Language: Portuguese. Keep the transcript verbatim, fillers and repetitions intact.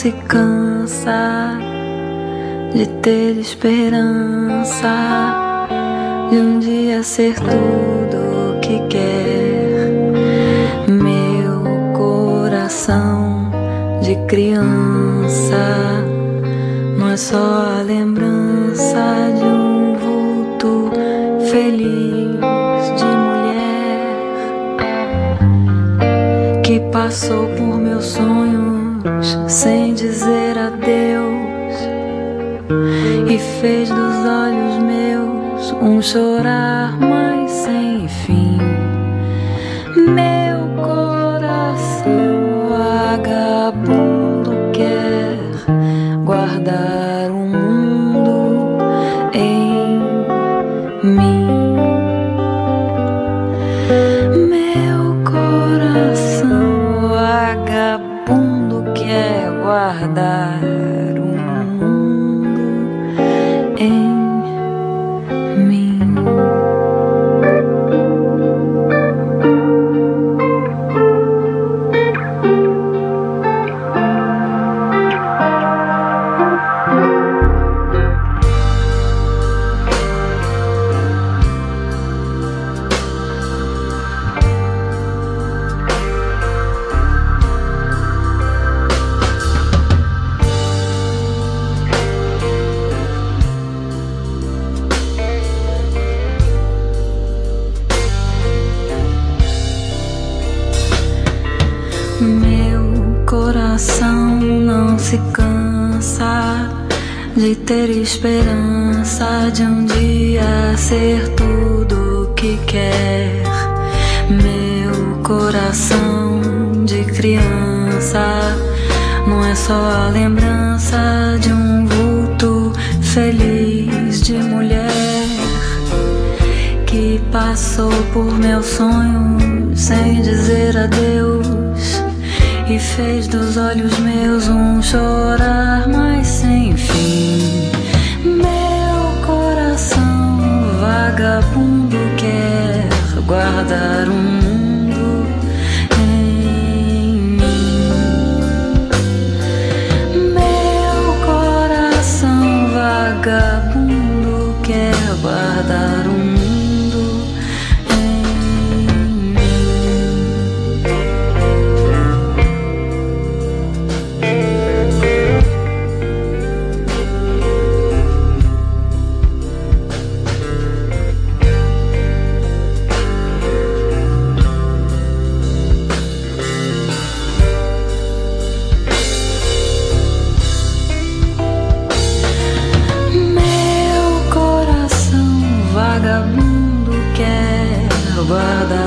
se cansa de ter esperança de um dia ser tudo o que quer. Meu coração de criança não é só a lembrança de um vulto feliz de mulher que passou por meus sonhos sem dizer adeus e fez dos olhos meus um chorar mas sem fim. Meu coração vagabundo quer guardar o mundo em mim. Meu coração vagabundo quer guardar o mundo em mim. Meu coração não se cansa de ter esperança de um dia ser tudo o que quer. Meu coração de criança não é só a lembrança de um vulto feliz de mulher que passou por meus sonhos sem dizer adeus e fez dos olhos meus um chorar mas sem fim. Meu coração vagabundo quer guardar um mundo em mim. Meu coração vagabundo quer guardar um mundo. Vagabundo quer guardar